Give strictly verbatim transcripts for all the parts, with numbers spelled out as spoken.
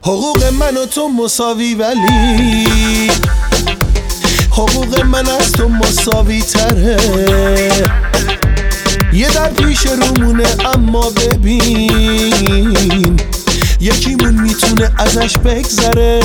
حقوق من و تو مساوی ولی حقوق من از تو مساوی تره. یه در پیش رومونه اما ببین یکیمون میتونه ازش بگذره.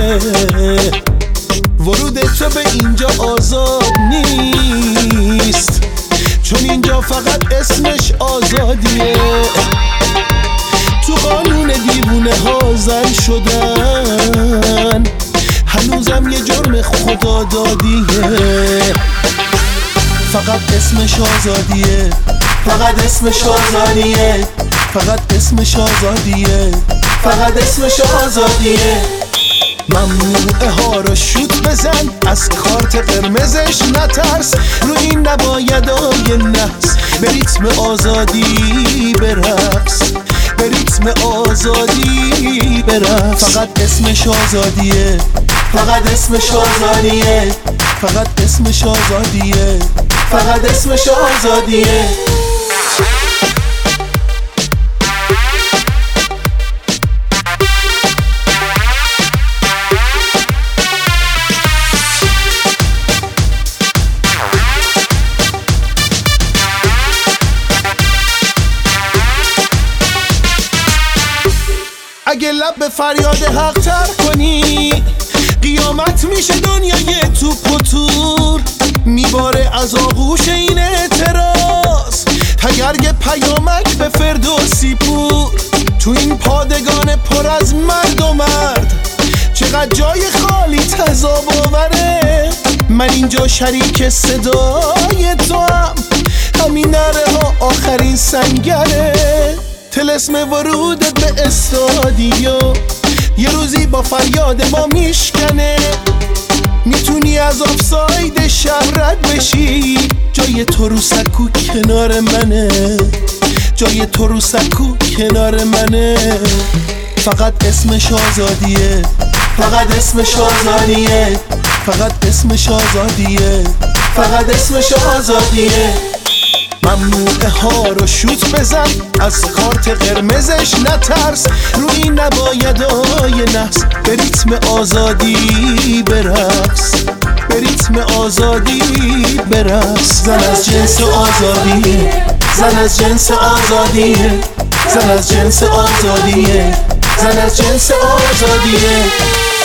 ورود تو به اینجا آزاد نیست چون اینجا فقط اسمش آزادیه. تو قانون دیوونه ها زن شدن هنوزم یه جرم خدادادیه. فقط اسمش آزادیه، فقط اسمش آزادیه، فقط اسمش آزادیه، فقط اسمش آزادیه. ممنوعه ها رو شوت بزن، از کارت قرمزش نترس، رو این نبایدای نحس به ریتم آزادی برقص، به ریتم آزادی برقص. فقط اسمش آزادیه، فقط اسمش آزادیه، فقط اسمش آزادیه، فقط اسمش آزادیه. اگه لب به فریاد حق تر کنی قیامت میشه دنیای توپ و تور، میباره از آغوش این اعتراض تگرگ پیامک به فردوسی پور. تو این پادگان پر از مرد و مرد چقدر جای خالی تضاد آوره. من اینجا شریک صدای تو هم، همین نره ها آخرین سنگره. طلسم ورودت به استادیو یه روزی با فریاد ما میشکنه. میتونی از آفساید شب رد بشی، جای تو رو سکو کنار منه، جای تو رو سکو کنار منه. فقط اسمش آزادیه، فقط اسمش آزادیه، فقط اسمش آزادیه، فقط اسمش آزادیه. ممنوعه ها رو شوت بزن، از کارت قرمزش نترس، روی نبایدای نحس به ریتم آزادی برقص، به ریتم آزادی برقص. زن از جنس آزادیه، زن از جنس آزادیه، زن از جنس آزادیه، زن از جنس آزادیه.